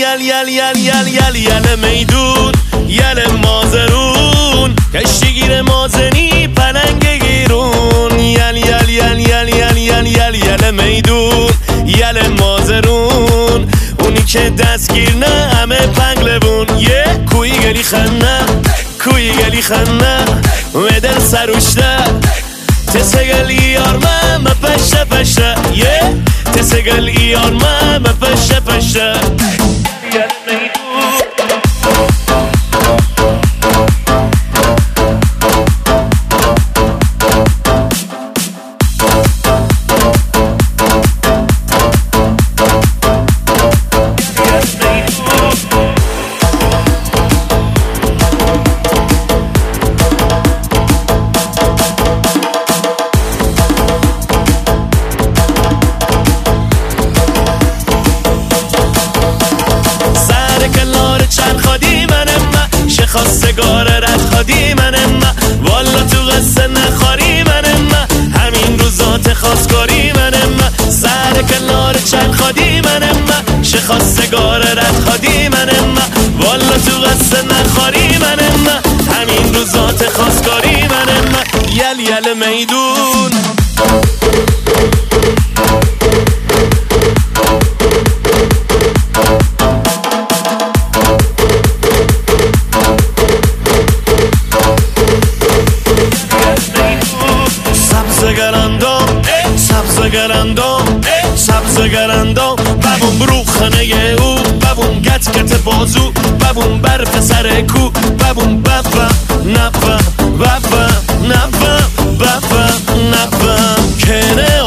یل میدون یل مازرون کشتیگیر مازنی پلنگ گیرون یل میدون یل مازرون اونی که دستگیر نه همه پنگلبون کوی گلی خنه و دل سروشته تسگل ایار ما پشته تسگل ایار ما پشته یل میدون خواستگار رد خادی منم والا تو قصه نخواری منم همین روزات خواستگاری منم سر کنار چند خادی منم شه خواستگار رد خادی منم والا تو قصه نخواری منم همین روزات خواستگاری منم یل میدون سبزگرندام ببون بروخنه او ببون گت بازو ببون برف سر کو ببون بفم کنه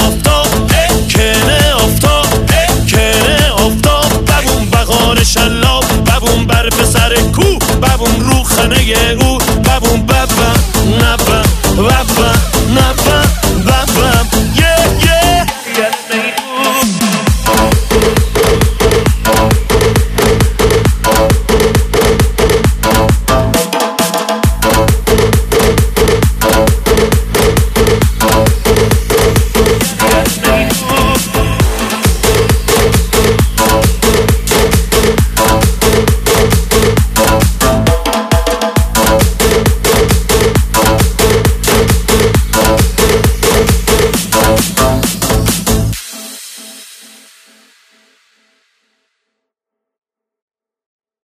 افتاب ببون بغار شلاب ببون برف سر کو ببون روخنه او ببون